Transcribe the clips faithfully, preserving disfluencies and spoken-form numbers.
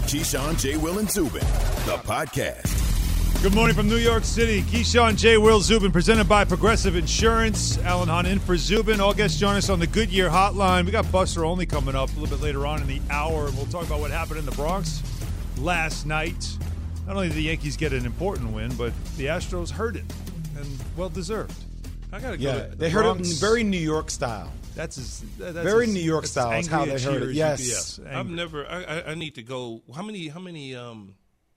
Keyshawn, J. Will, and Zubin, the podcast. Good morning from New York City. Keyshawn, J. Will, Zubin, presented by Progressive Insurance. Alan Hahn in for Zubin. All guests join us on the Goodyear Hotline. We got Buster Olney coming up a little bit later on in the hour. We'll talk about what happened in the Bronx last night. Not only did the Yankees get an important win, but the Astros heard it, and well-deserved. I gotta go. Yeah, to they the heard Bronx. it in very New York style. That's, as, that's very as, New York style is how they heard it. Yes, I've never. I, I, I need to go. How many? How many? Um,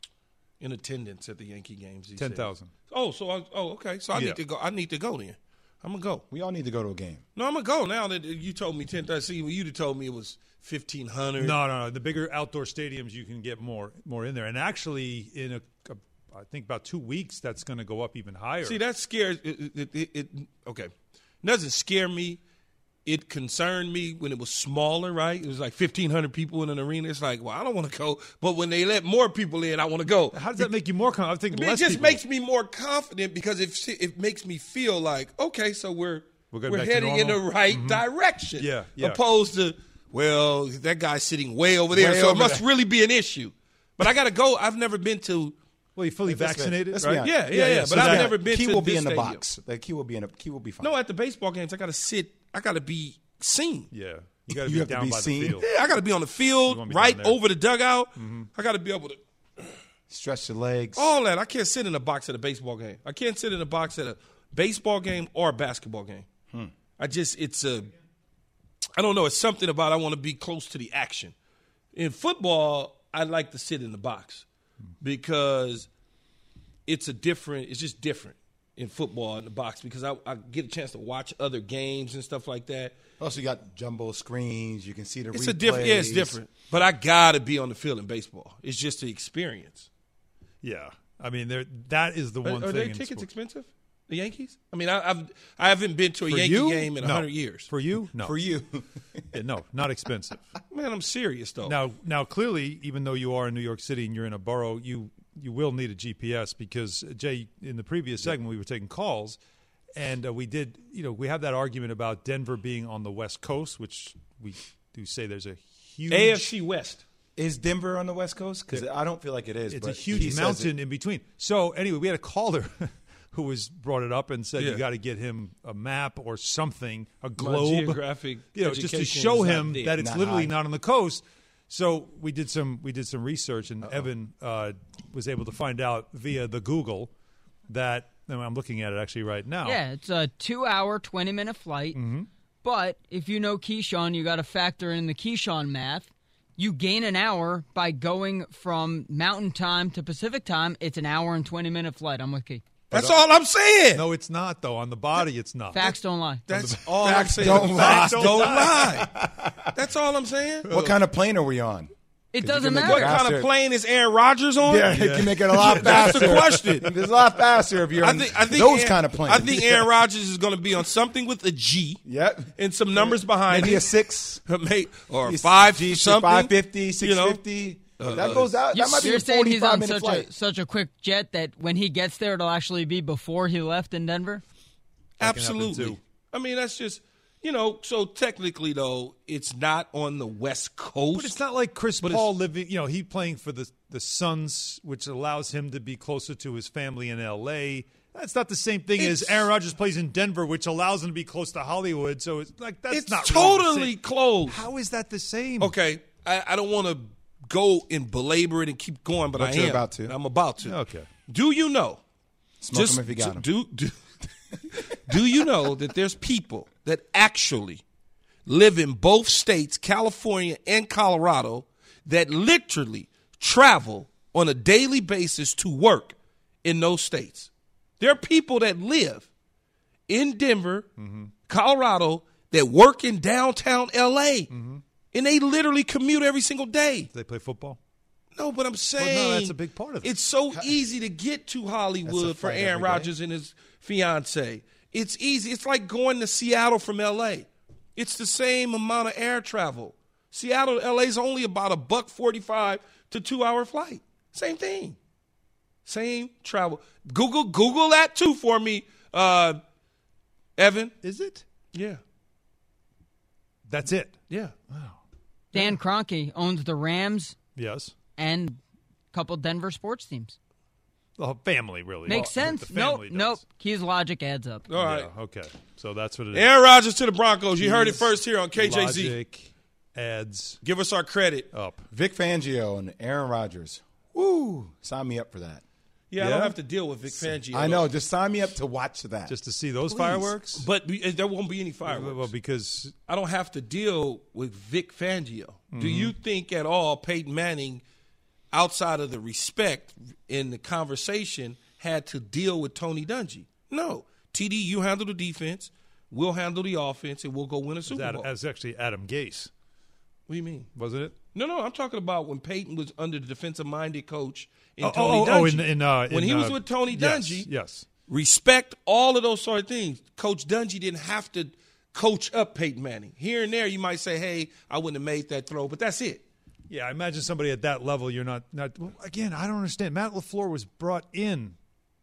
in attendance at the Yankee games? Ten thousand. Oh, so I, oh, okay. So I yeah. need to go. I need to go then. I'm gonna go. We all need to go to a game. No, I'm gonna go now that you told me ten thousand. See, you'd have told me it was fifteen hundred. No, no, no. The bigger outdoor stadiums, you can get more, more in there. And actually, in a, a I think about two weeks, that's going to go up even higher. See, that scares. It, it, it, it, okay, it doesn't scare me. It concerned me when it was smaller, right? It was like fifteen hundred people in an arena. It's like, well, I don't want to go. But when they let more people in, I want to go. How does that make you more confident? I think I mean, less it just people. makes me more confident because it, it makes me feel like, okay, so we're We're, we're heading in the right mm-hmm. direction. Yeah, yeah. Opposed to, well, that guy's sitting way over there, Way so over it must there. really be an issue. But I got to go. I've never been to. Well, you fully Let's- vaccinated, let's right? be honest. Yeah, yeah, yeah. yeah. But So I've that- never been Key to will be this in the stadium. box. The key will be in a key will be fine. No, at the baseball games, I got to sit. I got to be seen. Yeah. You got to You be have to down be by seen. the field. Yeah, I got to be on the You field, wanna be right down there. over the dugout. I got to be able to. Stretch your legs. All that. I can't sit in a box at a baseball game. I can't sit in a box at a baseball game or a basketball game. Hmm. I just, it's a, I don't know. It's something about I want to be close to the action. In football, I like to sit in the box because it's a different, it's just different in football in the box because I, I get a chance to watch other games and stuff like that. Also, you got jumbo screens. You can see the It's replays. a different, yeah, it's different. But I got to be on the field in baseball. It's just the experience. Yeah. I mean, there. that is the Are, one are thing. their in tickets sports. expensive? The Yankees? I mean, I, I've I haven't been to a For Yankee you? game in a No. hundred years. For you? No. For you. Yeah, no, not expensive. Man, I'm serious though. Now, now, clearly, even though you are in New York City and you're in a borough, you you will need a G P S because Jay, in the previous segment, we were taking calls, and uh, we did, you know, we have that argument about Denver being on the West Coast, which we do say there's a huge A F C West. Is Denver on the West Coast? Because I don't feel like it is. It's but a huge he says mountain it. in between. So anyway, we had a caller who was brought it up and said Yeah. you got to get him a map or something, a My globe, geographic you know, just to education show is not him there. that it's Not literally high. not on the coast. So we did some we did some research, and Evan uh, was able to find out via the Google that and I'm looking at it actually right now. Yeah, it's a two-hour, twenty-minute flight. Mm-hmm. But if you know Keyshawn, you got to factor in the Keyshawn math. You gain an hour by going from Mountain Time to Pacific Time. It's an hour and twenty-minute flight. I'm with Key. That's all I'm saying. No, it's not though. On the body, it's not. Facts don't lie. That's all I'm Facts saying. don't Facts lie. don't lie. That's all I'm saying. What kind of plane are we on? It you doesn't can make matter. What kind faster. of plane is Aaron Rodgers on? Yeah, it can make it a lot That's faster. the question. It's a lot faster if you're I on think, I think those Aaron- kind of planes. I think Aaron Rodgers is going to be on something with a G. Yep. And some numbers behind Maybe it. a six. May- or It's five G, something. five fifty, six you know. fifty. that goes out. That might be You're a saying he's forty-five on minute such flight. a such a quick jet that when he gets there, it'll actually be before he left in Denver? That can happen, Absolutely. too. I mean, that's just, you know, so technically, though, it's not on the West Coast. But it's not like Chris But Paul it's- living, you know, he playing for the the Suns, which allows him to be closer to his family in L A. That's not the same thing as It's- Aaron Rodgers plays in Denver, which allows him to be close to Hollywood. So it's like that's It's not really the totally same. closed. How is that the same? Okay, I, I don't want to go and belabor it and keep going, but, But I you're am. about to. I'm about to. Okay. Do you know? Smoke them if you got them. do, do, do you know that there's people that actually live in both states, California and Colorado, that literally travel on a daily basis to work in those states? There are people that live in Denver, Mm-hmm. Colorado, that work in downtown L A, Mm-hmm. and they literally commute every single day. Do they play football? No, but I'm saying that's a big part of it. It's so easy to get to Hollywood for flight Aaron every day. Rodgers and his fiance. It's easy. It's like going to Seattle from L A. It's the same amount of air travel. Seattle to L A is only about a buck forty-five to two hour flight. Same thing. Same travel. Google Google that too for me, uh, Evan. Is it? Yeah, That's it. yeah. Dan Kroenke owns the Rams Yes. and a couple Denver sports teams. The family, really. Makes well, sense. The Nope, family nope. does. Key's logic adds up. All right. Yeah, okay. So that's what it is. Aaron Rodgers to the Broncos. You heard it first here on K J Z. Logic adds Give us our credit. up. Vic Fangio and Aaron Rodgers. Woo! Sign me up for that. Yeah, I Yeah? don't have to deal with Vic Fangio. I know. Just sign me up to watch that. Just to see those Please. fireworks? But we- there won't be any fireworks. Well, because I don't have to deal with Vic Fangio. Mm-hmm. Do you think at all Peyton Manning, outside of the respect in the conversation, had to deal with Tony Dungy? No. T D, you handle the defense, we'll handle the offense, and we'll go win a Super that Bowl. was actually Adam Gase, What do you mean? wasn't it? No, no, I'm talking about when Peyton was under the defensive-minded coach in Oh, Tony oh, Dungy. oh, in, in, uh, when in, he was uh, with Tony yes, Dungy, yes. respect all of those sort of things. Coach Dungy didn't have to coach up Peyton Manning. Here and there, you might say, hey, I wouldn't have made that throw, but that's it. Yeah, I imagine somebody at that level, you're not, not well, again, I don't understand. Matt LaFleur was brought in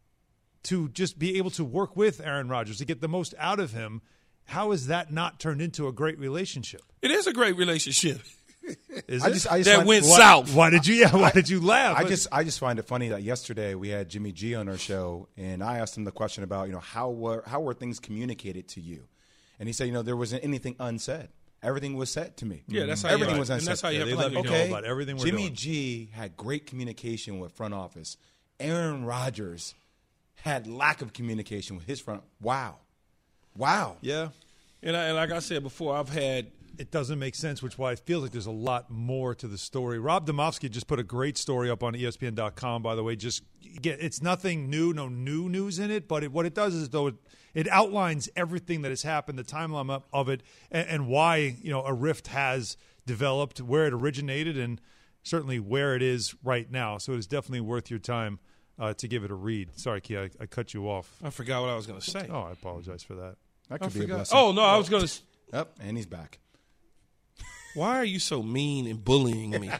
to just be able to work with Aaron Rodgers, to get the most out of him. How is that not turned into a great relationship? It is a great relationship. Is I it? just, I just That find- went why, south. Why did you? Yeah, why did you laugh? I just I just find it funny that yesterday we had Jimmy G on our show, and I asked him the question about, you know, how were how were things communicated to you, and he said, you know, there wasn't anything unsaid. Everything was said to me. Yeah, that's how everything you was and unsaid. that's how you Yeah, have they to let play me the know game. about everything we're Jimmy doing. G had great communication with front office. Aaron Rodgers had lack of communication with his front. Wow, wow. yeah, And, I, and like I said before, I've had it doesn't make sense, which is why it feels like there's a lot more to the story. Rob Domofsky just put a great story up on E S P N dot com, by the way. Just get, it's nothing new, no new news in it, but it, what it does is, though, it, it outlines everything that has happened, the timeline of- of it, and, and why, you know, a rift has developed, where it originated, and certainly where it is right now. So it is definitely worth your time uh, to give it a read. Sorry, Key, I, I cut you off. I forgot what I was going to say. Oh, I apologize for that. That I could be a forgot. blessing. Oh no, I was going to. Yep, and he's back. Why are you so mean and bullying me?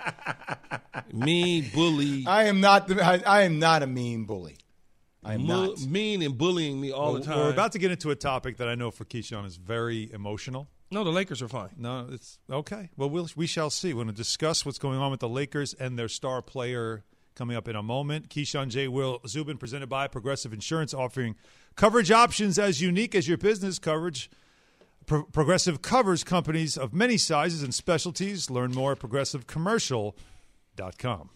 mean, bully, I am not. The, I, I am not a mean bully. I am mu- not. mean and bullying me all Well, the time. We're about to get into a topic that I know for Keyshawn is very emotional. no, the Lakers are fine. No, it's okay. Well, we'll we shall see. We're going to discuss what's going on with the Lakers and their star player coming up in a moment. Keyshawn J. Will Zubin, presented by Progressive Insurance, offering coverage options as unique as your business coverage. Pro- Progressive covers companies of many sizes and specialties. Learn more at progressive commercial dot com.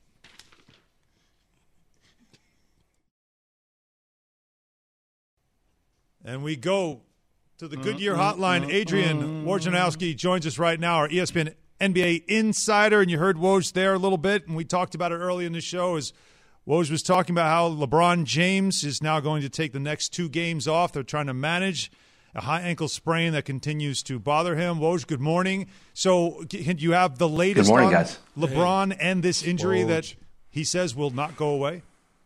And we go to the Goodyear Hotline. Adrian Wojnarowski joins us right now, our E S P N N B A insider. And you heard Woj there a little bit, and we talked about it early in the show as Woj was talking about how LeBron James is now going to take the next two games off. They're trying to manage a high ankle sprain that continues to bother him. Woj, good morning. So can you have the latest Good morning, on guys. LeBron and this injury Woj. that he says will not go away?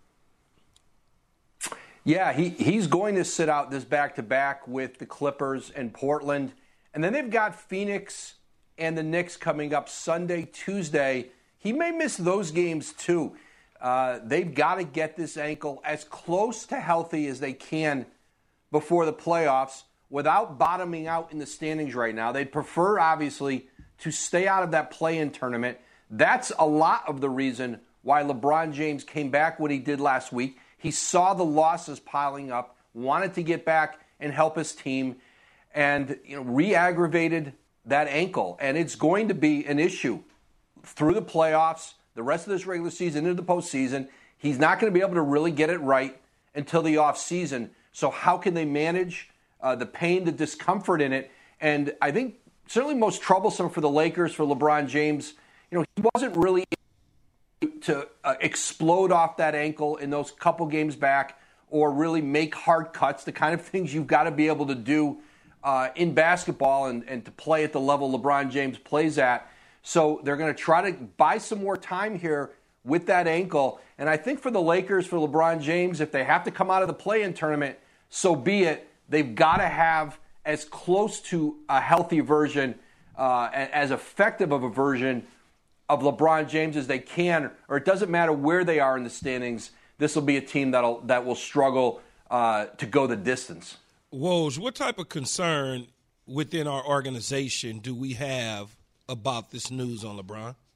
Yeah, he, he's going to sit out this back-to-back with the Clippers and Portland. And then they've got Phoenix and the Knicks coming up Sunday, Tuesday. He may miss those games too. Uh, they've got to get this ankle as close to healthy as they can before the playoffs without bottoming out in the standings right now. They'd prefer, obviously, to stay out of that play-in tournament. That's a lot of the reason why LeBron James came back when he did last week. He saw the losses piling up, wanted to get back and help his team, and you know, re-aggravated that ankle. And it's going to be an issue through the playoffs, the rest of this regular season, into the postseason. He's not going to be able to really get it right until the offseason. So how can they manage uh, the pain, the discomfort in it? And I think certainly most troublesome for the Lakers, for LeBron James, you know, he wasn't really to uh, explode off that ankle in those couple games back or really make hard cuts, the kind of things you've got to be able to do uh, in basketball and, and to play at the level LeBron James plays at. So they're going to try to buy some more time here with that ankle. And I think for the Lakers, for LeBron James, if they have to come out of the play-in tournament, so be it. They've got to have as close to a healthy version, uh, as effective of a version of LeBron James as they can, or it doesn't matter where they are in the standings. This will be a team that'll that will struggle uh, to go the distance. Woj, what type of concern within our organization do we have about this news on LeBron?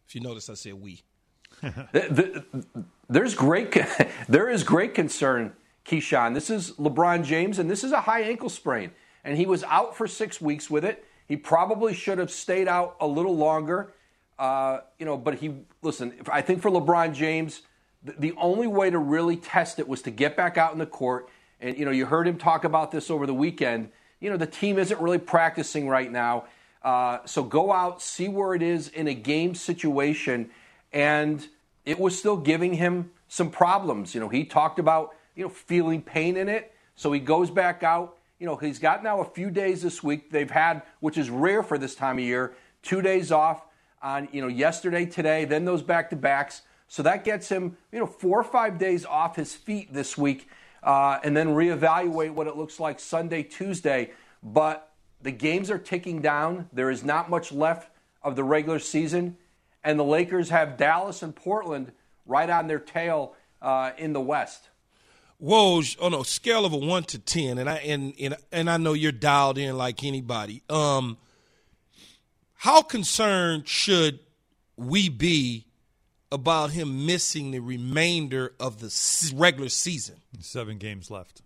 If you notice, I said we. the, the, there's great, there is great concern, Keyshawn. This is LeBron James, and this is a high ankle sprain. And he was out for six weeks with it. He probably should have stayed out a little longer. Uh, you know, but he, listen, I think for LeBron James, the, the only way to really test it was to get back out in the court. And, you know, you heard him talk about this over the weekend. You know, the team isn't really practicing right now. Uh, so go out, see where it is in a game situation. And it was still giving him some problems. You know, he talked about, you know, feeling pain in it. So he goes back out. You know, he's got now a few days this week. They've had, which is rare for this time of year, two days off on, you know, yesterday, today, then those back-to-backs. So that gets him, you know, four or five days off his feet this week, uh, and then reevaluate what it looks like Sunday, Tuesday. But the games are ticking down. There is not much left of the regular season. And the Lakers have Dallas and Portland right on their tail uh, in the West. Woj, on a scale of a one to ten, and I and and, and I know you're dialed in like anybody. Um, how concerned should we be about him missing the remainder of the regular season? Seven games left.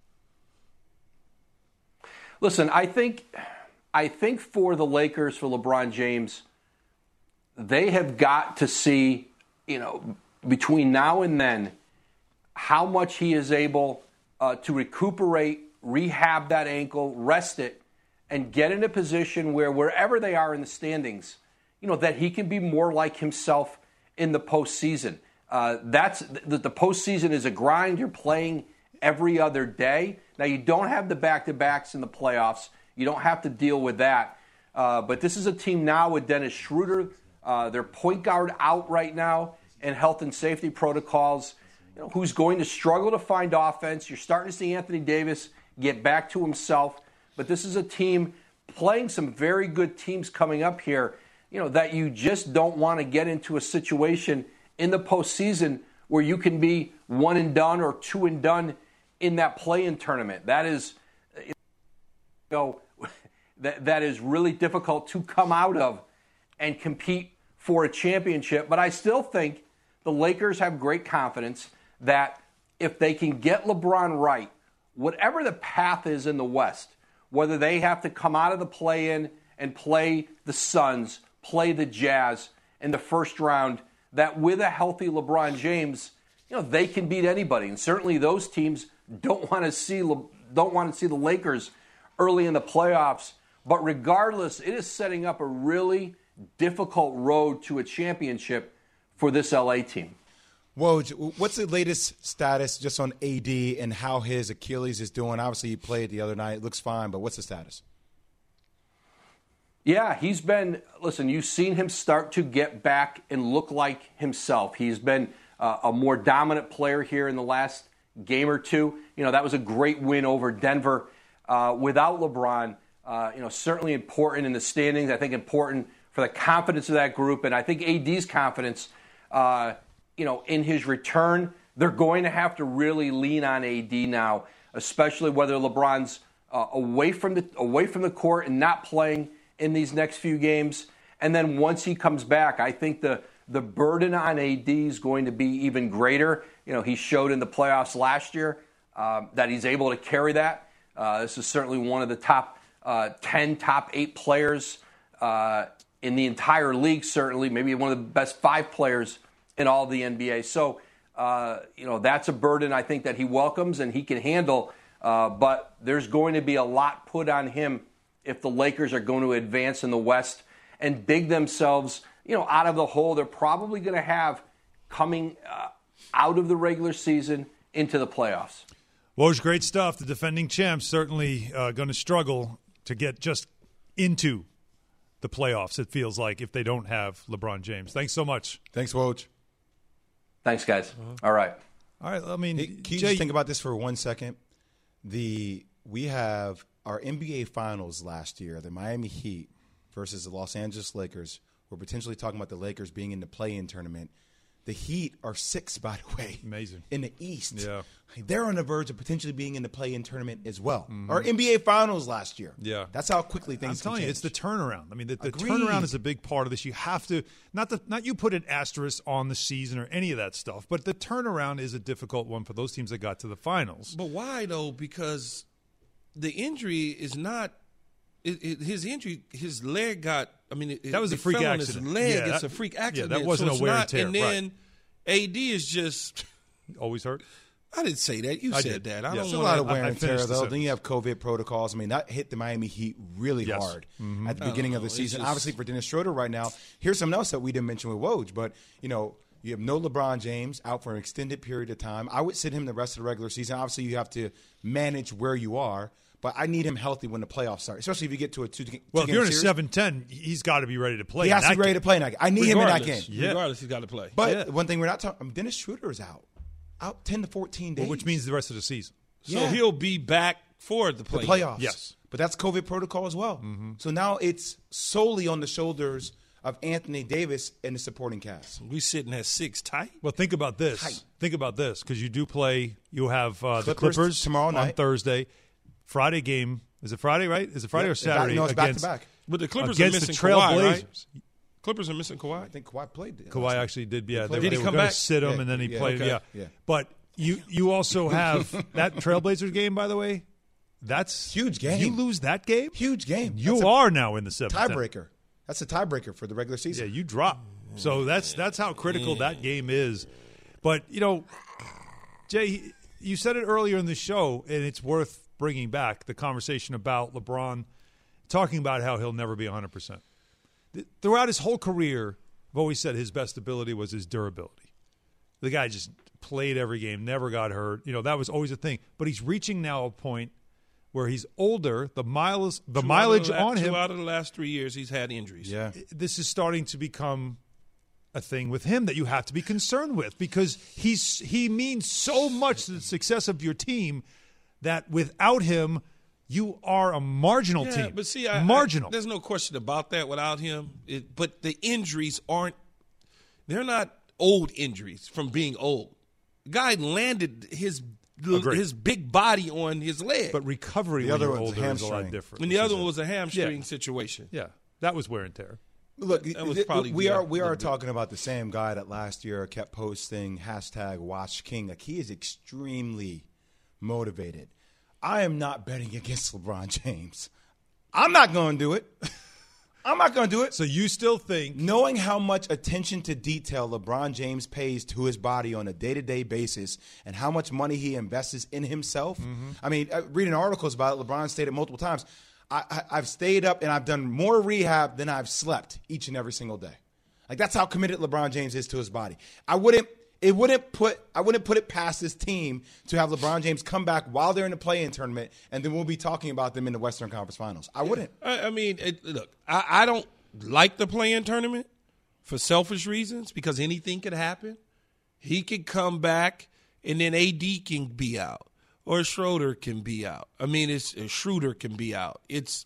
Listen, I think, I think for the Lakers, for LeBron James, they have got to see, you know, between now and then, how much he is able uh, to recuperate, rehab that ankle, rest it, and get in a position where wherever they are in the standings, you know, that he can be more like himself in the postseason. Uh, that's the, the postseason is a grind. You're playing every other day. Now, you don't have the back-to-backs in the playoffs. You don't have to deal with that. Uh, but this is a team now with Dennis Schroeder, uh, their point guard out right now, and health and safety protocols. You know, who's going to struggle to find offense. You're starting to see Anthony Davis get back to himself. But this is a team playing some very good teams coming up here, you know, that you just don't want to get into a situation in the postseason where you can be one and done or two and done in that play-in tournament. That is, you know, that, that is really difficult to come out of and compete for a championship. But I still think the Lakers have great confidence that if they can get LeBron right, whatever the path is in the West, whether they have to come out of the play-in and play the Suns, play the Jazz in the first round, that with a healthy LeBron James, you know, they can beat anybody. And certainly those teams don't want to see don't want to see the Lakers early in the playoffs. But regardless, it is setting up a really difficult road to a championship for this L A team. Woj, what's the latest status just on A D and how his Achilles is doing? Obviously, he played the other night. It looks fine, but what's the status? Yeah, he's been, listen, you've seen him start to get back and look like himself. He's been uh, a more dominant player here in the last game or two. You know, that was a great win over Denver uh, without LeBron. Uh, you know, certainly important in the standings. I think important for the confidence of that group. And I think A D's confidence, uh, you know, in his return, they're going to have to really lean on A D now, especially whether LeBron's uh, away from the away from the court and not playing in these next few games. And then once he comes back, I think the the burden on A D is going to be even greater. You know, he showed in the playoffs last year uh, that he's able to carry that. Uh, this is certainly one of the top uh, ten, top eight players uh, in the entire league, certainly, maybe one of the best five players in all of the N B A. So, uh, you know, that's a burden I think that he welcomes and he can handle. Uh, but there's going to be a lot put on him if the Lakers are going to advance in the West and dig themselves, you know, out of the hole they're probably going to have coming uh, out of the regular season into the playoffs. Woj, great stuff. The defending champs certainly uh, going to struggle to get just into the playoffs, it feels like, if they don't have LeBron James. Thanks so much. Thanks, Woj. Thanks, guys. Uh-huh. All right. All right. I mean, hey, can you Jay, just think about this for one second? The we have our N B A Finals last year, the Miami Heat versus the Los Angeles Lakers. We're potentially talking about the Lakers being in the play-in tournament. The Heat are six, by the way. Amazing. In the East. Yeah. They're on the verge of potentially being in the play-in tournament as well. Mm-hmm. Or N B A Finals last year. Yeah. That's how quickly things I'm telling can you, change. it's the turnaround. I mean, the, the Agreed. turnaround is a big part of this. You have to not the not you put an asterisk on the season or any of that stuff, but the turnaround is a difficult one for those teams that got to the finals. But why though? Because the injury is not it, it, his injury. His leg got. I mean, it, that was it a freak fell accident. On his leg, yeah, it's that, a freak accident. Yeah, that wasn't so a wear not, and tear. And then right. A D is just always hurt. I didn't say that. You I said did. that. I Yeah. don't There's a want lot of I- wear I and tear, finished the though. Then you sentence. have COVID protocols. I mean, that hit the Miami Heat really Yes. hard Mm-hmm. at the beginning of the know. It's season. just- Obviously, for Dennis Schroeder right now, here's something else that we didn't mention with Woj, but, you know, you have no LeBron James out for an extended period of time. I would sit him the rest of the regular season. Obviously, you have to manage where you are, but I need him healthy when the playoffs start, especially if you get to a two, two Well, if you're in a series. seven ten, he's got to be ready to play. He in has to that be ready game. to play in that game. I need him in that Regardless, game. Yeah. regardless, he's got to play. But Yeah. one thing we're not talking I mean, Dennis Schroeder is out. Out ten to fourteen days. Well, which means the rest of the season. so yeah. he'll be back for the the play. playoffs. Yes. But that's COVID protocol as well. So now it's solely on the shoulders of Anthony Davis and the supporting cast. We sitting at six tight. Well, think about this. Tight. Think about this because you do play. You have uh, the Clippers Clippers tomorrow on night. Thursday. Friday game is it Friday? Right? Is it Friday Yeah, or Saturday? no, it's back to against, back. But the Clippers are against missing the Kawhi, Trailblazers. right? Clippers are missing Kawhi. I think Kawhi played. it. Kawhi actually did. Yeah, played they, Did he they were come gonna back? sit him Yeah, and then he yeah, played. okay. Yeah. Yeah. But you you also have that Trailblazers game. By the way, that's Huge game. You lose that game, Huge game. you That's a are now in the seventh. tiebreaker. That's a tiebreaker for the regular Yeah, season. you drop. So that's that's how critical that game is. But you know, Jay, you said it earlier in the show, and it's worth bringing back the conversation about LeBron talking about how he'll never be one hundred percent. Throughout his whole career, I've always said his best ability was his durability. The guy just played every game, never got hurt. You know, that was always a thing. But he's reaching now a point where he's older. The miles, the Two mileage out of the, on him. Two out of the last three years, he's had injuries. Yeah. This is starting to become a thing with him that you have to be concerned with because he's he means so much to the success of your team that without him, you are a marginal Yeah, team. but see, I, marginal. I, there's no question about that without him. It, but the injuries aren't. They're not old injuries from being old. The guy landed his Agreed. his big body on his leg, but recovery The when other you're one's older is a lot hamstring. different. and the which other is one it. was a hamstring Yeah. situation. Yeah, that was wear and tear. Look, That was th- probably we the- are we the are big- talking about the same guy that last year kept posting hashtag Watch King. Like he is extremely motivated. I am not betting against LeBron James. I'm not going to do it. I'm not going to do it. So you still think Knowing how much attention to detail LeBron James pays to his body on a day-to-day basis and how much money he invests in himself. Mm-hmm. I mean, uh, reading articles about it, LeBron stated multiple times, I, I, I've stayed up and I've done more rehab than I've slept each and every single day. Like that's how committed LeBron James is to his body. I wouldn't it wouldn't put I wouldn't put it past this team to have LeBron James come back while they're in the play-in tournament and then we'll be talking about them in the Western Conference Finals. I wouldn't. I, I mean, it, look, I, I don't like the play-in tournament for selfish reasons because anything could happen. He could come back, and then A D can be out, or Schroeder can be out. I mean, it's uh, Schroeder can be out. It's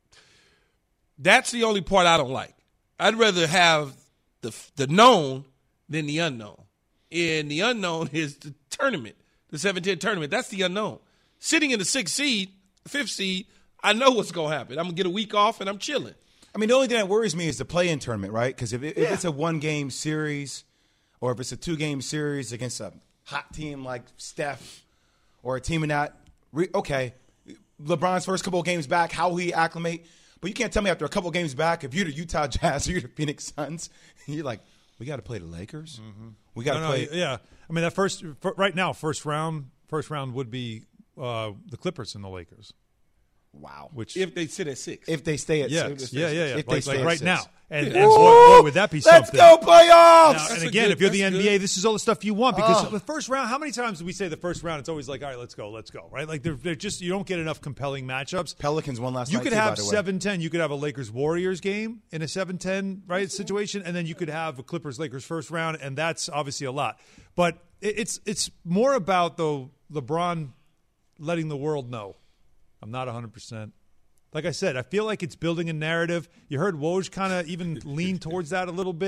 that's the only part I don't like. I'd rather have the the known than the unknown, and the unknown is the tournament, the seven ten tournament. That's the unknown. Sitting in the sixth seed, fifth seed, I know what's going to happen. I'm going to get a week off, and I'm chilling. I mean, the only thing that worries me is the play-in tournament, right? Because if, it, if it's a one-game series or if it's a two-game series against a hot team like Steph or a team in that, re- okay, LeBron's first couple of games back, how he acclimate. But you can't tell me after a couple of games back, if you're the Utah Jazz or you're the Phoenix Suns, you're like, we got to play the Lakers. Mm-hmm. We got to no, no, play. yeah. I mean that first for, right now first round first round would be uh, the Clippers and the Lakers. Wow. Which If they sit at six. If they stay at yeah, six. yeah, yeah, yeah. If they Like, stay like at right six. now. And, Yeah. and boy, boy, would that be Let's something. go playoffs! Now, That's and a again, good- if you're the that's N B A, good. this is all the stuff you want because Oh. the first round. How many times do we say the first round? It's always like, all right, let's go, let's go, right? Like they're, they're just you don't get enough compelling matchups. Pelicans won last You night, could too, by have the way. seven ten. You could have a Lakers Warriors game in a seven ten right situation, and then you could have a Clippers Lakers first round, and that's obviously a lot. But it, it's it's more about though LeBron letting the world know I'm not one hundred percent. Like I said, I feel like it's building a narrative. You heard Woj kind of even lean towards that a little bit.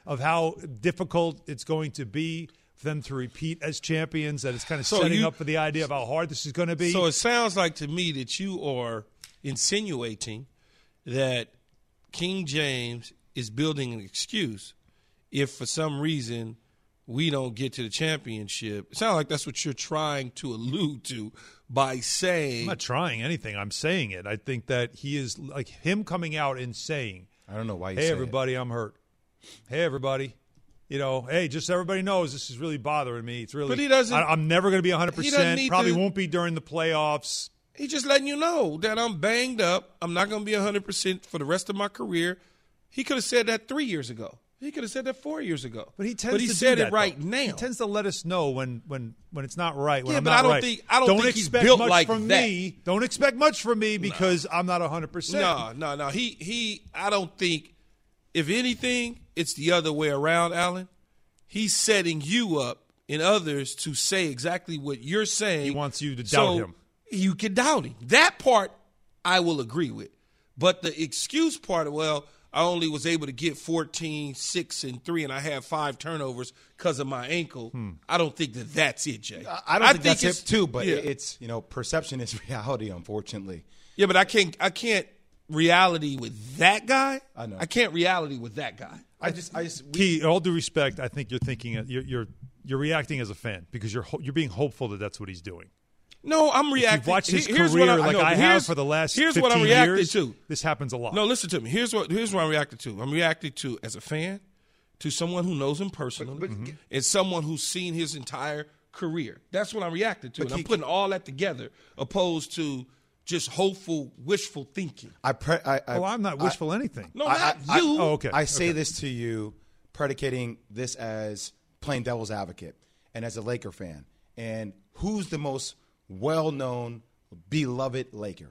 of how difficult it's going to be for them to repeat as champions, that it's kind of So setting you- up for the idea of how hard this is going to be. So it sounds like to me that you are insinuating that King James is building an excuse if for some reason we don't get to the championship. It sounds like that's what you're trying to allude to by saying. I'm not trying anything. I'm saying it. I think that he is like him coming out and saying, I don't know why you hey, say everybody, I'm hurt. Hey, everybody. You know, hey, just so everybody knows this is really bothering me. It's really. But he doesn't- I, I'm never going to be one hundred he doesn't percent. need Probably to- won't be during the playoffs. He's just letting you know that I'm banged up. I'm not going to be one hundred percent for the rest of my career. He could have said that three years ago. He could have said that four years ago. But he tends but he to said do that, it right though. now. He tends to let us know when when when it's not right. When Yeah, I'm but not I don't right. think- I don't think he's expect built much like from that. me. Don't expect much from me because I'm not one hundred percent. No, no, no. He he. I don't think. If anything, it's the other way around, Alan. He's setting you up and others to say exactly what you're saying. He wants you to so doubt him. You can doubt him. That part I will agree with. But the excuse part, well, I only was able to get fourteen, six, and three, and I had five turnovers because of my ankle. Hmm. I don't think that that's it, Jay. I don't think, that's it's- it too, but yeah. it's, you know, perception is reality, unfortunately. Yeah, but I can't. I can't reality with that guy. I know. I can't reality with that guy. I just, I just, we, Key, all due respect, I think you're thinking you're you're, you're reacting as a fan because you're ho- you're being hopeful that that's what he's doing. No, I'm reacting. You've watched his Here- here's career what like know, I but have here's- for the last Here's fifteen what I'm reacting years. to. This happens a lot. No, listen to me. Here's what here's what I'm reacting to. I'm reacting to as a fan, to someone who knows him personally, But- but- and someone who's seen his entire career. That's what I'm reacting to. But And I'm he- putting all that together, opposed to just hopeful, wishful thinking. I, pre, I, I oh, I'm not wishful anything. No, I- not I- you. Oh, okay. I say this to you, predicating this as playing devil's advocate and as a Laker fan. And who's the most well-known, beloved Laker?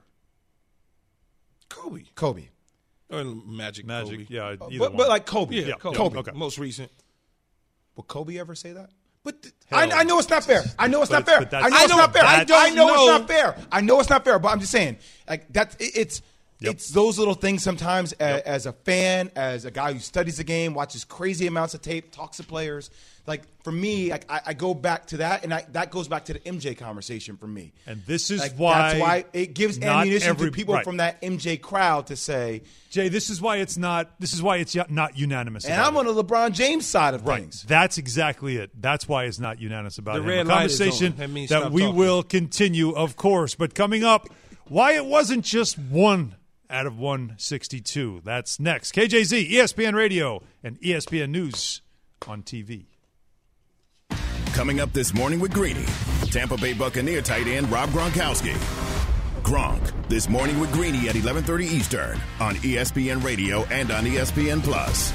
Kobe. Kobe. Or Magic. Magic, Kobe. yeah, either But, one. but like Kobe. Yeah, Yeah, Kobe. Kobe. Okay. Most recent. Will Kobe ever say that? But th- I, I know it's not fair. I know it's But not fair. it's- but I know that's- it's not fair. I I, don't know know. it's not fair. I know it's not fair. But I'm just saying, like that's it, it's Yep. it's those little things sometimes. A, as a fan, as a guy who studies the game, watches crazy amounts of tape, talks to players. Like for me, like I, I go back to that, and I, that goes back to the M J conversation for me. And this is Like, why that's why it gives not ammunition every- to people right. from that M J crowd to say, Jay, this is why it's not. This is why it's not unanimous. and about I'm it. on the LeBron James side of Right. things. That's exactly it. That's why it's not unanimous about The him. red A light is conversation on. That means that stop we talking. will continue, of course. But coming up, why it wasn't just one out of one sixty-two. That's next. K J Z, E S P N Radio, and E S P N News on T V. Coming up this morning with Greeny, Tampa Bay Buccaneer tight end Rob Gronkowski. Gronk, this morning with Greeny at eleven thirty Eastern on E S P N Radio and on E S P N Plus.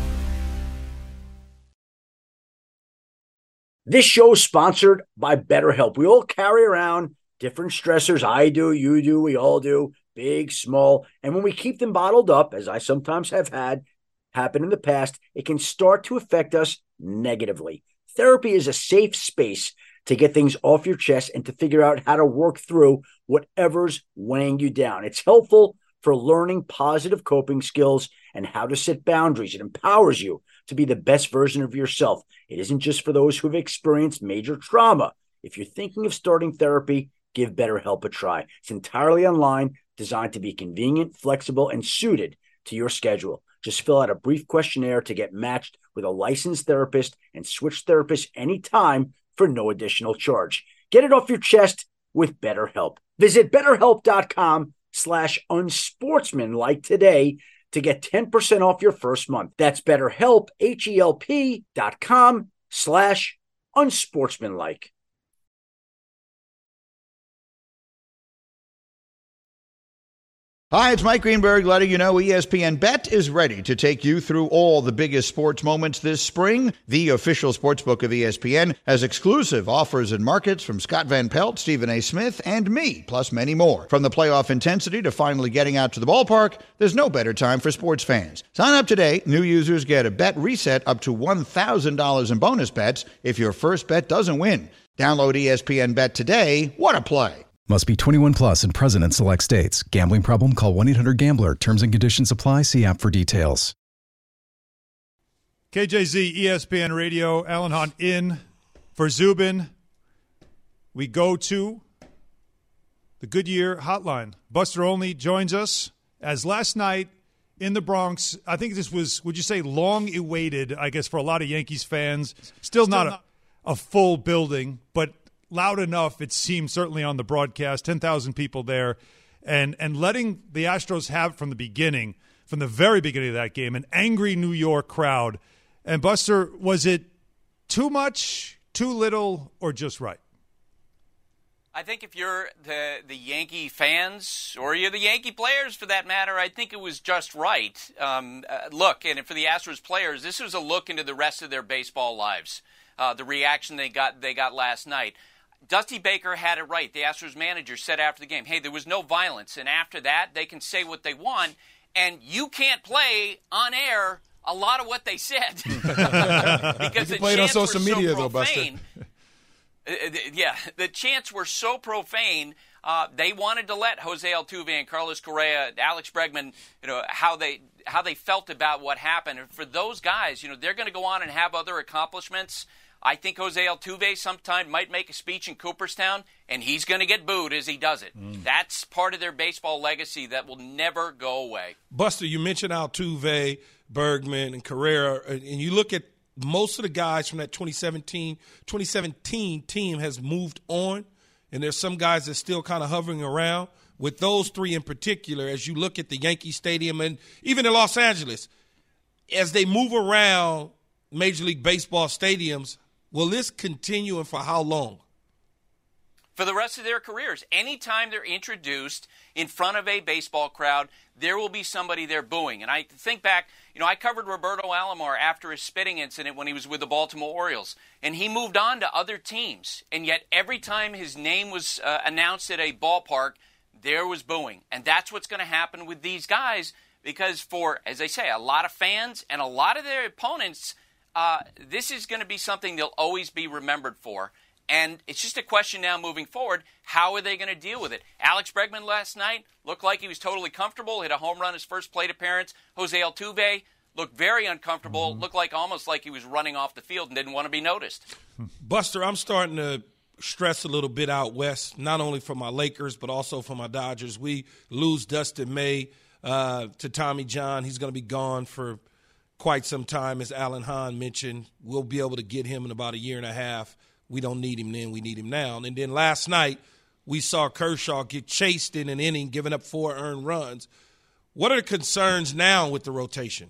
This show is sponsored by BetterHelp. We all carry around different stressors. I do, you do, we all do, big, small. And when we keep them bottled up, as I sometimes have had happen in the past, it can start to affect us negatively. Therapy is a safe space to get things off your chest and to figure out how to work through whatever's weighing you down. It's helpful for learning positive coping skills and how to set boundaries. It empowers you to be the best version of yourself. It isn't just for those who've experienced major trauma. If you're thinking of starting therapy, give BetterHelp a try. It's entirely online, designed to be convenient, flexible, and suited to your schedule. Just fill out a brief questionnaire to get matched with a licensed therapist and switch therapists anytime for no additional charge. Get it off your chest with BetterHelp. Visit BetterHelp.com slash unsportsmanlike today to get ten percent off your first month. That's BetterHelp, H-E-L-P dot com slash unsportsmanlike. Hi, it's Mike Greenberg letting you know E S P N Bet is ready to take you through all the biggest sports moments this spring. The official sportsbook of E S P N has exclusive offers and markets from Scott Van Pelt, Stephen A. Smith, and me, plus many more. From the playoff intensity to finally getting out to the ballpark, there's no better time for sports fans. Sign up today. New users get a bet reset up to one thousand dollars in bonus bets if your first bet doesn't win. Download E S P N Bet today. What a play. Must be twenty-one plus and present in select states. Gambling problem? Call one eight hundred gambler. Terms and conditions apply. See app for details. K J Z, E S P N Radio, Alan Hunt in for Zubin. We go to the Goodyear Hotline. Buster Olney joins us as last night in the Bronx, I think this was, would you say, long-awaited, I guess, for a lot of Yankees fans. Still, Still not, not a, a full building, but loud enough, it seemed, certainly on the broadcast, ten thousand people there, and and letting the Astros have from the beginning, from the very beginning of that game, an angry New York crowd. And, Buster, was it too much, too little, or just right? I think if you're the the Yankee fans, or you're the Yankee players for that matter, I think it was just right. Um, uh, look, and for the Astros players, this was a look into the rest of their baseball lives. Uh, the reaction they got they got last night. Dusty Baker had it right. The Astros manager said after the game, hey, there was no violence. And after that, they can say what they want. And you can't play on air a lot of what they said. Because the play it on chants social were media, so though, Buster. profane. Uh, yeah, the chants were so profane. Uh, they wanted to let Jose Altuve and Carlos Correa, Alex Bregman, you know, how they how they felt about what happened. And for those guys, you know, they're going to go on and have other accomplishments. I think Jose Altuve sometime might make a speech in Cooperstown, and he's going to get booed as he does it. Mm. That's part of their baseball legacy that will never go away. Buster, you mentioned Altuve, Bergman, and Carrera, and you look at most of the guys from that twenty seventeen, twenty seventeen team has moved on, and there's some guys that are still kind of hovering around. With those three in particular, as you look at the Yankee Stadium and even in Los Angeles, as they move around Major League Baseball stadiums, will this continue and for how long? For the rest of their careers. Anytime they're introduced in front of a baseball crowd, there will be somebody there booing. And I think back, you know, I covered Roberto Alomar after his spitting incident when he was with the Baltimore Orioles. And he moved on to other teams. And yet every time his name was uh, announced at a ballpark, there was booing. And that's what's going to happen with these guys because for, as I say, a lot of fans and a lot of their opponents, uh, this is going to be something they'll always be remembered for. And it's just a question now moving forward, how are they going to deal with it? Alex Bregman last night looked like he was totally comfortable, hit a home run his first plate appearance. Jose Altuve looked very uncomfortable, mm-hmm. looked like almost like he was running off the field and didn't want to be noticed. Buster, I'm starting to stress a little bit out west, not only for my Lakers but also for my Dodgers. We lose Dustin May uh, to Tommy John. He's going to be gone for quite some time, as Alan Hahn mentioned. We'll be able to get him in about a year and a half. We don't need him then, we need him now. And then last night, we saw Kershaw get chased in an inning, giving up four earned runs. What are the concerns now with the rotation?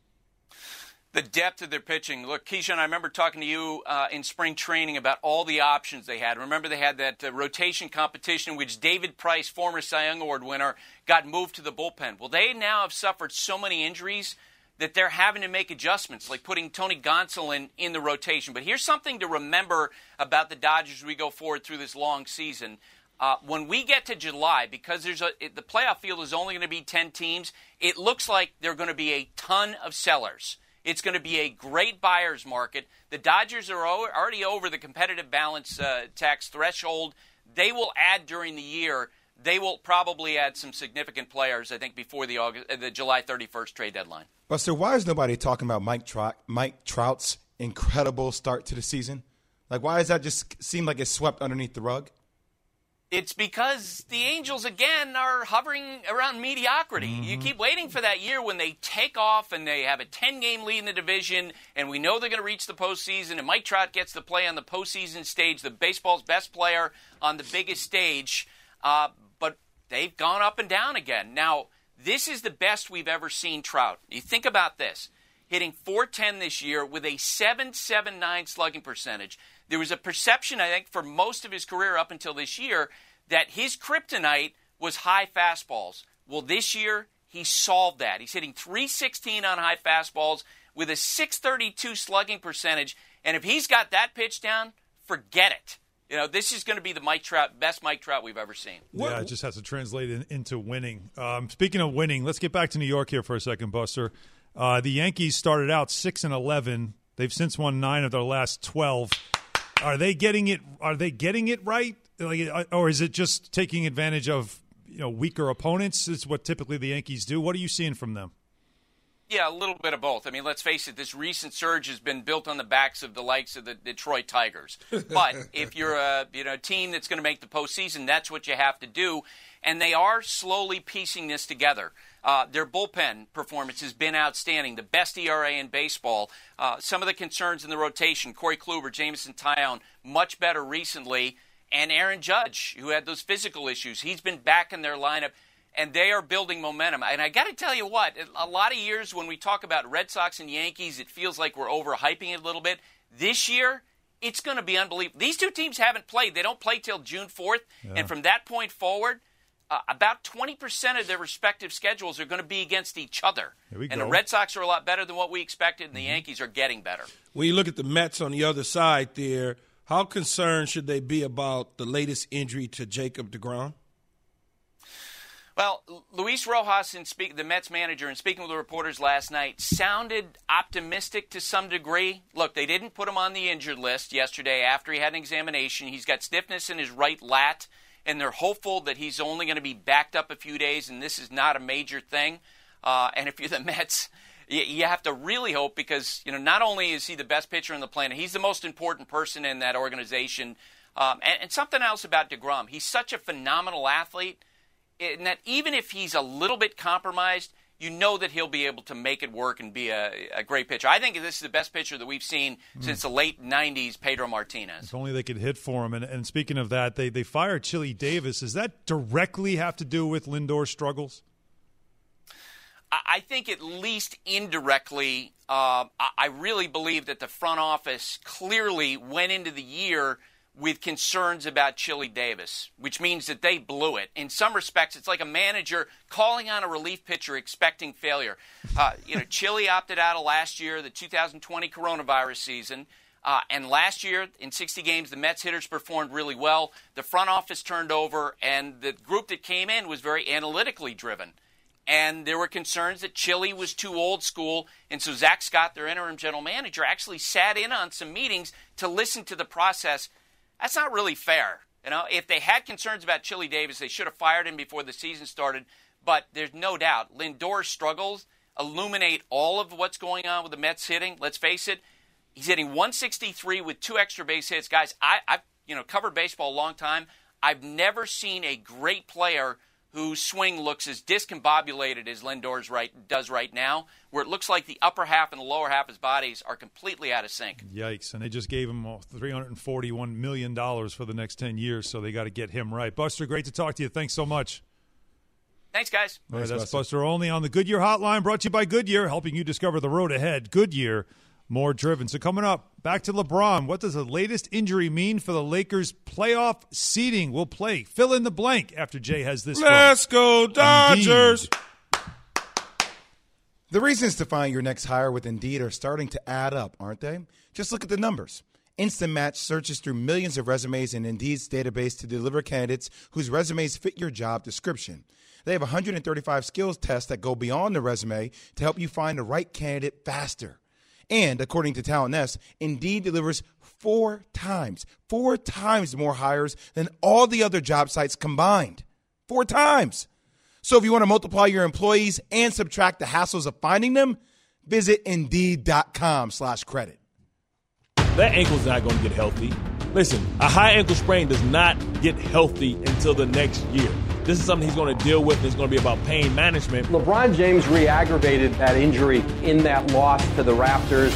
The depth of their pitching. Look, Keyshawn, I remember talking to you uh, in spring training about all the options they had. Remember they had that uh, rotation competition in which David Price, former Cy Young Award winner, got moved to the bullpen. Well, they now have suffered so many injuries that they're having to make adjustments, like putting Tony Gonsolin in the rotation. But here's something to remember about the Dodgers as we go forward through this long season. Uh, when we get to July, because there's a, it, the playoff field is only going to be ten teams, it looks like there are going to be a ton of sellers. It's going to be a great buyer's market. The Dodgers are already over the competitive balance uh, tax threshold. They will add during the year. They will probably add some significant players, I think, before the August, uh, the July thirty-first trade deadline. Buster, why is nobody talking about Mike Trout, Mike Trout's incredible start to the season? Like, why does that just seem like it's swept underneath the rug? It's because the Angels, again, are hovering around mediocrity. Mm-hmm. You keep waiting for that year when they take off and they have a ten-game lead in the division, and we know they're going to reach the postseason, and Mike Trout gets to play on the postseason stage, the baseball's best player on the biggest stage. Uh, but they've gone up and down again. Now, this is the best we've ever seen Trout. You think about this. Hitting four ten this year with a seven seventy-nine slugging percentage. There was a perception, I think, for most of his career up until this year that his kryptonite was high fastballs. Well, this year, he solved that. He's hitting three sixteen on high fastballs with a six thirty-two slugging percentage. And if he's got that pitch down, forget it. You know, this is going to be the Mike Trout, best Mike Trout we've ever seen. Yeah, it just has to translate in, into winning. Um, speaking of winning, let's get back to New York here for a second, Buster. Uh, the Yankees started out six and eleven. They've since won nine of their last twelve. Are they getting it? Are they getting it right, like, or is it just taking advantage of you know weaker opponents? Is what typically the Yankees do. What are you seeing from them? Yeah, a little bit of both. I mean, let's face it, this recent surge has been built on the backs of the likes of the Detroit Tigers. But if you're a you know team that's going to make the postseason, that's what you have to do. And they are slowly piecing this together. Uh, their bullpen performance has been outstanding, the best E R A in baseball. Uh, some of the concerns in the rotation, Corey Kluber, Jameson Taillon, much better recently. And Aaron Judge, who had those physical issues, he's been back in their lineup. And they are building momentum. And I got to tell you what, a lot of years when we talk about Red Sox and Yankees, it feels like we're overhyping it a little bit. This year, it's going to be unbelievable. These two teams haven't played. They don't play till June fourth. Yeah. And from that point forward, uh, about twenty percent of their respective schedules are going to be against each other. Here we and go. the Red Sox are a lot better than what we expected, and the Mm-hmm. Yankees are getting better. When you look at the Mets on the other side there, how concerned should they be about the latest injury to Jacob deGrom? Well, Luis Rojas, in speak, the Mets manager, in speaking with the reporters last night, sounded optimistic to some degree. Look, they didn't put him on the injured list yesterday after he had an examination. He's got stiffness in his right lat, and they're hopeful that he's only going to be backed up a few days, and this is not a major thing. Uh, and if you're the Mets, you, you have to really hope because, you know, not only is he the best pitcher on the planet, he's the most important person in that organization. Um, and, and something else about deGrom, he's such a phenomenal athlete. And that even if he's a little bit compromised, you know that he'll be able to make it work and be a, a great pitcher. I think this is the best pitcher that we've seen mm. since the late nineties, Pedro Martinez. If only they could hit for him. And, and speaking of that, they, they fired Chili Davis. Does that directly have to do with Lindor's struggles? I think at least indirectly, uh, I really believe that the front office clearly went into the year with concerns about Chili Davis, which means that they blew it. In some respects, it's like a manager calling on a relief pitcher expecting failure. Uh, you know, Chili opted out of last year, the two thousand twenty coronavirus season. Uh, and last year, in sixty games, the Mets hitters performed really well. The front office turned over, and the group that came in was very analytically driven. And there were concerns that Chili was too old school. And so Zach Scott, their interim general manager, actually sat in on some meetings to listen to the process. That's not really fair. You know, if they had concerns about Chili Davis, they should have fired him before the season started. But there's no doubt Lindor's struggles illuminate all of what's going on with the Mets hitting. Let's face it, he's hitting one sixty-three with two extra base hits. Guys, I, I've you know covered baseball a long time. I've never seen a great player whose swing looks as discombobulated as Lindor's right does right now, where it looks like the upper half and the lower half of his bodies are completely out of sync. Yikes. And they just gave him three hundred forty-one million dollars for the next ten years, so they got to get him right. Buster, great to talk to you. Thanks so much. Thanks, guys. All right, that's Buster. Buster Olney on the Goodyear Hotline, brought to you by Goodyear, helping you discover the road ahead. Goodyear, more driven. So coming up, back to LeBron. What does the latest injury mean for the Lakers' playoff seeding? We'll play fill in the blank after Jay has this. Let's go Dodgers. Indeed. The reasons to find your next hire with Indeed are starting to add up, aren't they? Just look at the numbers. Instant Match searches through millions of resumes in Indeed's database to deliver candidates whose resumes fit your job description. They have one hundred thirty-five skills tests that go beyond the resume to help you find the right candidate faster. And according to Talent Nest, Indeed delivers four times, four times more hires than all the other job sites combined. Four times. So if you want to multiply your employees and subtract the hassles of finding them, visit Indeed.com slash credit. That ankle's not going to get healthy. Listen, a high ankle sprain does not get healthy until the next year. This is something he's going to deal with, and it's going to be about pain management. LeBron James re-aggravated that injury in that loss to the Raptors.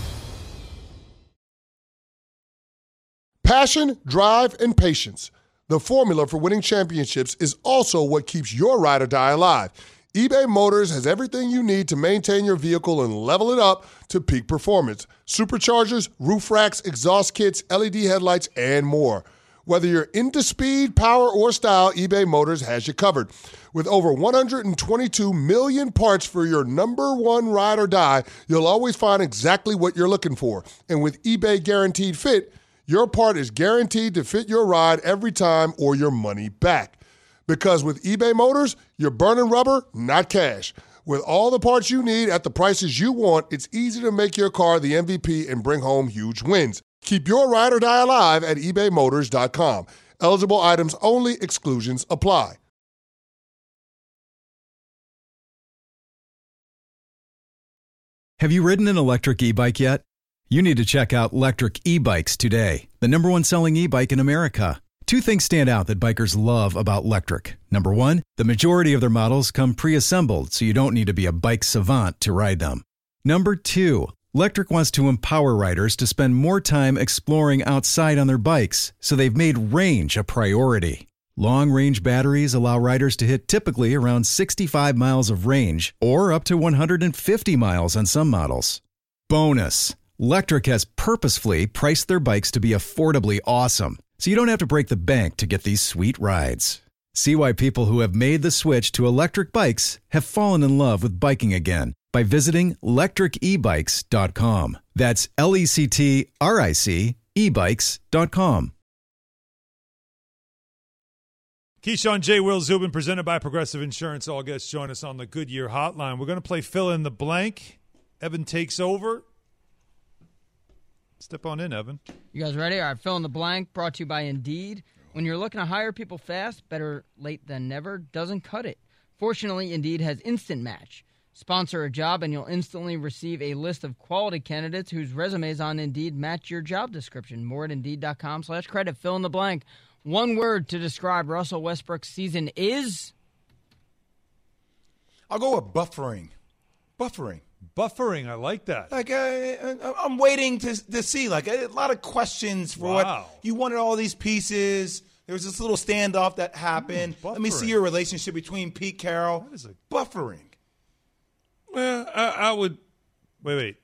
Passion, drive, and patience. The formula for winning championships is also what keeps your ride or die alive. eBay Motors has everything you need to maintain your vehicle and level it up to peak performance. Superchargers, roof racks, exhaust kits, L E D headlights, and more. Whether you're into speed, power, or style, eBay Motors has you covered. With over one hundred twenty-two million parts for your number one ride or die, you'll always find exactly what you're looking for. And with eBay Guaranteed Fit, your part is guaranteed to fit your ride every time or your money back. Because with eBay Motors, you're burning rubber, not cash. With all the parts you need at the prices you want, it's easy to make your car the M V P and bring home huge wins. Keep your ride or die alive at ebay motors dot com. Eligible items only. Exclusions apply. Have you ridden an electric e-bike yet? You need to check out Lectric E-Bikes today, the number one selling e-bike in America. Two things stand out that bikers love about Lectric. Number one, the majority of their models come pre-assembled, so you don't need to be a bike savant to ride them. Number two, Lectric wants to empower riders to spend more time exploring outside on their bikes, so they've made range a priority. Long-range batteries allow riders to hit typically around sixty-five miles of range, or up to one hundred fifty miles on some models. Bonus, Lectric has purposefully priced their bikes to be affordably awesome, so you don't have to break the bank to get these sweet rides. See why people who have made the switch to electric bikes have fallen in love with biking again by visiting lectric e bikes dot com. That's L E C T R I C e bikes dot com. Keyshawn, J. Will Zubin, presented by Progressive Insurance. All guests join us on the Goodyear Hotline. We're going to play fill in the blank. Evan takes over. Step on in, Evan. You guys ready? All right, fill in the blank, brought to you by Indeed. When you're looking to hire people fast, better late than never doesn't cut it. Fortunately, Indeed has Instant Match. Sponsor a job and you'll instantly receive a list of quality candidates whose resumes on Indeed match your job description. More at Indeed.com slash credit. Fill in the blank. One word to describe Russell Westbrook's season is? I'll go with buffering. Buffering. Buffering, I like that. Like, uh, I'm waiting to to see. Like, a lot of questions for Wow. what you wanted all these pieces. There was this little standoff that happened. Ooh, Let me see your relationship between Pete Carroll. That is a buffering. Well, I, I would. Wait, wait.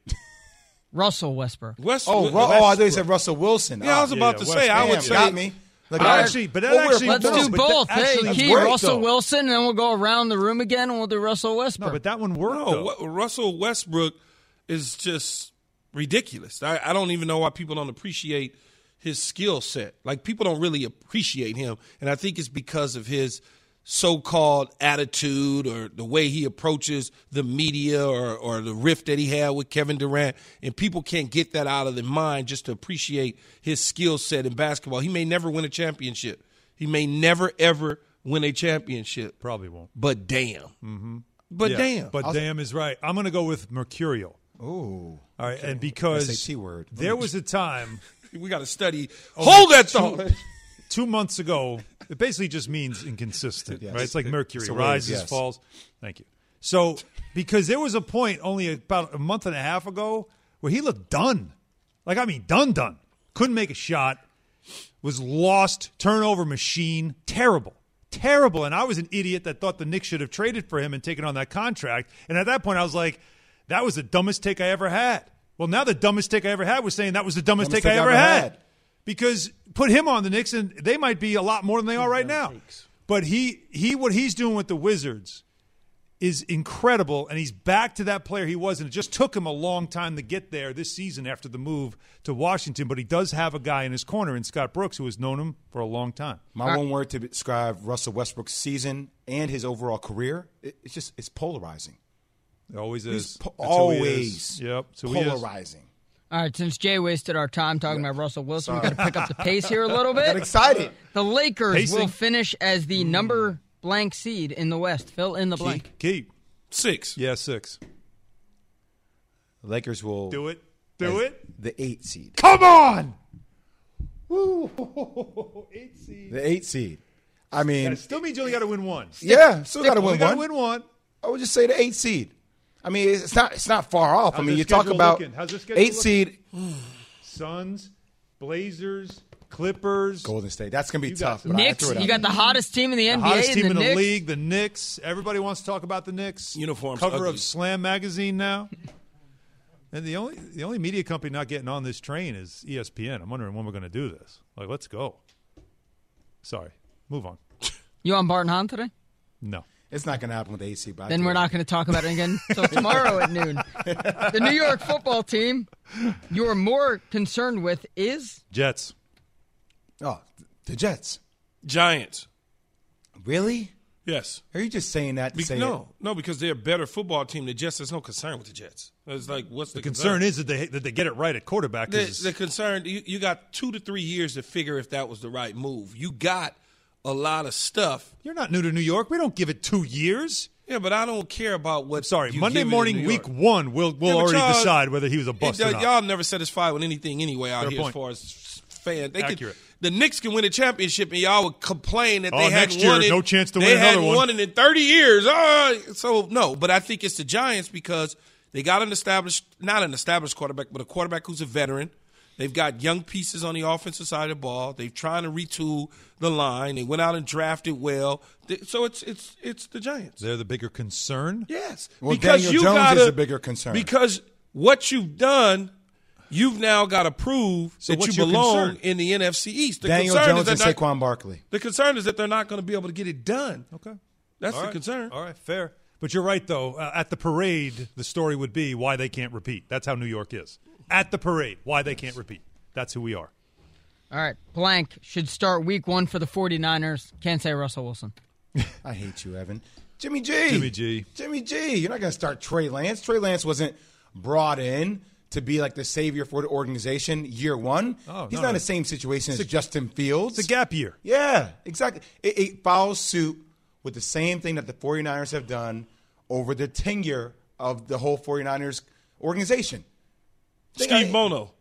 Russell Westbrook. West, Oh, Ru- oh, I thought you said Russell Wilson. Yeah, I was Oh, about yeah, to West- say, I would Damn, say. got me. Like, But all right. actually, but that Well, we're- actually, Let's no, do but both. that actually Hey, Key, worked, Russell though. Wilson, and then we'll go around the room again, and we'll do Russell Westbrook. No, but that one worked, No, though. what, Russell Westbrook is just ridiculous. I, I don't even know why people don't appreciate his skill set. Like, people don't really appreciate him, and I think it's because of his so-called attitude or the way he approaches the media or, or the rift that he had with Kevin Durant, and people can't get that out of their mind just to appreciate his skill set in basketball. He may never win a championship. He may never, ever win a championship. Probably won't. But damn. Mm-hmm. But Yeah, damn. But damn is right. I'm going to go with mercurial. Ooh. All right, and because S A T word. there was a time We got to study. over Hold that two- thought. Two months ago, it basically just means inconsistent, Yes. right? It's like Mercury, It's a wave, rises, yes. falls. Thank you. So, because there was a point only about a month and a half ago where he looked done. Like, I mean, done, done. Couldn't make a shot. Was lost, turnover machine. Terrible. Terrible. And I was an idiot that thought the Knicks should have traded for him and taken on that contract. And at that point, I was like, that was the dumbest take I ever had. Well, now the dumbest take I ever had was saying that was the dumbest, Dumbest take I take I ever ever had. had. Because put him on the Knicks, and they might be a lot more than they are right now. But he, he, what he's doing with the Wizards is incredible, and he's back to that player he was. And it just took him a long time to get there this season after the move to Washington. But he does have a guy in his corner in Scott Brooks who has known him for a long time. My one word to describe Russell Westbrook's season and his overall career, it, it's just it's polarizing. It always He's is. po- That's who he always is. Yep. So he is. polarizing. All right, since Jay wasted our time talking about Russell Wilson, we got to pick up the pace here a little Got bit. excited. The Lakers Pacing. will finish as the number blank seed in the West. Fill in the blank. Keep. Six. Yeah, six. The Lakers will Do it. Do as it. The eight seed. Come on. Woo. Eight seed. The eight seed. I mean, That still means you only got to win one. yeah, still got to Only win gotta one. win one. I would just say the eight seed. I mean, it's not it's not far off. I How's mean, their you talk schedule about looking? How's their schedule eight seed, Suns, Blazers, Clippers. Golden State. That's gonna be You got tough. some. but I Knicks, threw it out you got the there. hottest team in the, The N B A, hottest and team the in the Knicks. league, the Knicks. Everybody wants to talk about the Knicks. Uniforms Cover ugly. of Slam magazine now. And the only the only media company not getting on this train is E S P N. I'm wondering when we're going to do this. Like, let's go. Sorry, move on. You on Barton Hahn today? No. It's not gonna happen with the eight seed. But I Then threw we're it not out going to talk about it again until tomorrow at noon. The New York football team you're more concerned with is? Jets. there. Oh, the Jets. Giants. Really? Yes. Are you just saying that to Be- say no, no, because they're a better football team. The Jets, there's no concern with the Jets. It's like, what's the, The concern is that they that they get it right at quarterback. The, 'cause- the concern, you, you got two to three years to figure if that was the right move. You got a lot of stuff. You're not new to New York. We don't give it two years. Yeah, but I don't care about what. Sorry, you Monday give it in morning, New week York. one, we'll we'll Yeah, but already y'all- decide whether he was a bust it, or not. Y'all never satisfied with anything anyway out Fair here point. as far as fans. They Accurate. could, the Knicks can win a championship, and y'all would complain that Oh, they next hadn't year, won it. no chance to they win another hadn't one. won it in thirty years. Oh, so no, but I think it's the Giants because they got an established, not an established quarterback, but a quarterback who's a veteran. They've got young pieces on the offensive side of the ball. They're trying to retool the line. They went out and drafted well. So it's it's it's the Giants. They're the bigger concern. Yes, Well, because Daniel you Jones gotta, is a bigger concern. Because what you've done, you've now got to prove So that what's you your belong concern? in the N F C East. The Daniel concern Jones is and that not- Saquon Barkley. The concern is that they're not going to be able to get it done. Okay. That's All the right. concern. All right, fair. But you're right, though. Uh, at the parade, the story would be why they can't repeat. That's how New York is. At the parade, why they can't repeat. That's who we are. All right, blank should start week one for the 49ers. Can't say Russell Wilson. I hate you, Evan. Jimmy G. Jimmy G. Jimmy G. You're not going to start Trey Lance. Trey Lance wasn't brought in to be like the savior for the organization year one. Oh, He's no, not in no. the same situation as Justin Fields. It's a gap year. Yeah, exactly. It, it follows suit with the same thing that the 49ers have done over the tenure of the whole 49ers organization. Steve I- Bono,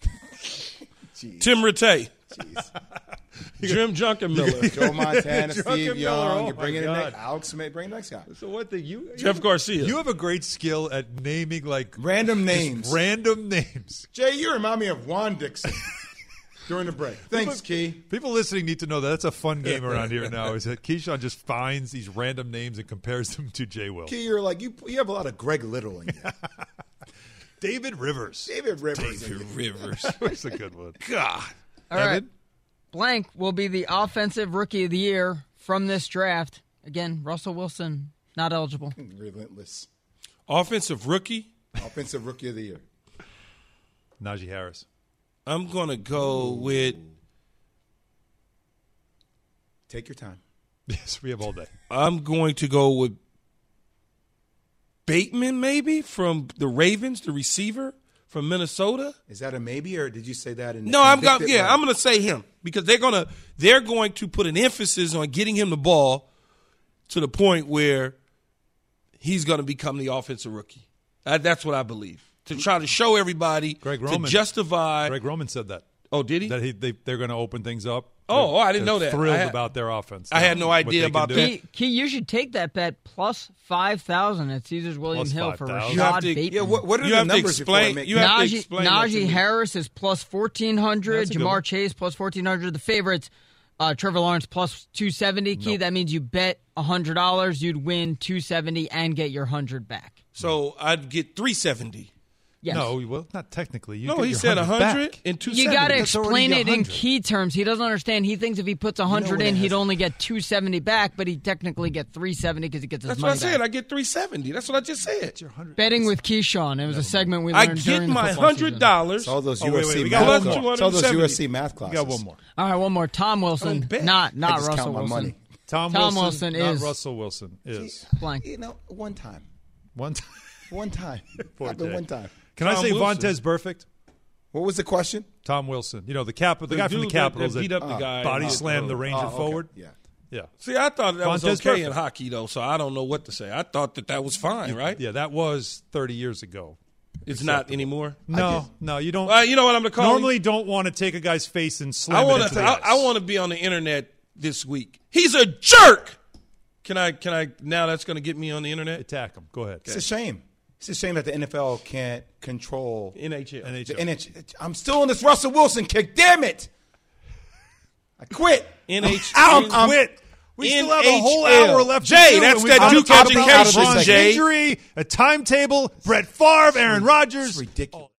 Jeez. Tim Rattay, Jeez. Jim Junkenmiller, Joe Montana, Druckenmiller, Steve Young. oh You're my bringing in God. next, Alex Smith. Bring the next guy. So what the you Jeff Garcia. You have a great skill at naming like Random just names. Random names. Jay, you remind me of Juan Dixon during the break. Thanks, Key. People listening need to know that that's a fun game around here now. Is that Keyshawn just finds these random names and compares them to Jay Will. Key, you're like you. You have a lot of Greg Little in you. David Rivers. David Rivers. David Rivers. That's a good one. God. All Evan? right, blank will be the offensive rookie of the year from this draft. Again, Russell Wilson not eligible. Relentless. Offensive rookie. Offensive Rookie of the Year. Najee Harris. I'm going to go with. Take your time. Yes, we have all day. I'm going to go with Bateman, maybe from the Ravens, the receiver from Minnesota. Is that a maybe, or did you say that in? No, I'm going. convicted Yeah, way? I'm going to say him because they're going to they're going to put an emphasis on getting him the ball to the point where he's going to become the offensive rookie. That, that's what I believe. To try to show everybody, Greg to Roman. justify. Greg Roman said that. Oh, did he? That he they, they're going to open things up. Oh, oh, I didn't They're know that. Thrilled I had- about their offense. I had no What idea they can about do. that. Key, Key, you should take that bet plus five thousand at Caesars William Plus Hill for five thousand. Rashad You have to- Bateman. Yeah. What, what are You the have to numbers before I explain. make You have to Najee, explain that to Najee me. Harris is plus fourteen hundred. That's a good Jamar one. Chase plus fourteen hundred. The favorites, uh, Trevor Lawrence plus two seventy. Key, Nope. that means you bet one hundred dollars, you'd win two seventy and get your one hundred back. So I'd get three seventy. Yes. No, well, not technically. You No, get he your said one one hundred hundred back. and two You seventy. got to That's already explain it in one hundred. key terms. He doesn't understand. He thinks if he puts one hundred what in, it he'd has- only get two seventy back, but he'd technically get three seventy because he gets his That's what I money said. back. I get three seventy. That's what I just said. Betting with Keyshawn. It was a segment we I learned get during the my football hundred season. dollars. All those Oh, U wait, S C wait, we math got one classes. more. All those two U S C seventy. math We classes. got one more. All right, one more. Tom Wilson. bet. Not not I just Russell count my Wilson. money. Tom, Tom Wilson, Wilson not is- Russell Wilson is Blank. You know, one time. one time. One time. Poor Happened Jay. one time. Can I Tom say Wilson. Vontez Perfect? What was the question? Tom Wilson. You know the cap, the, guy from the dude that- Capitals that beat up the that guy body and- slammed the Ranger Oh, okay. forward. Yeah. Yeah, See, I thought that was Vontez okay perfect. in hockey, though, so I don't know what to say. I thought that that was fine, right? yeah. That was thirty years ago. It's not anymore. No, no, you don't. Well, you know what I'm going to call normally him? don't want to take a guy's face and slam I it want into to. the I, ice. I want to be on the internet this week. He's a jerk. Can I? Can I? Now that's going to get me on the internet. attack him. Go ahead. It's a shame. It's a shame that the N F L can't control N H L. N H L. the N H L. I'm still on this Russell Wilson kick. Damn it! I quit. N H I'm, N- I'm, Quit. We still have a N H whole L. hour left. to Jay, do, that's and we that gotta Duke talk about education, LeBron's Jay. Injury, a timetable, Brett Favre, Aaron Rodgers. ridiculous.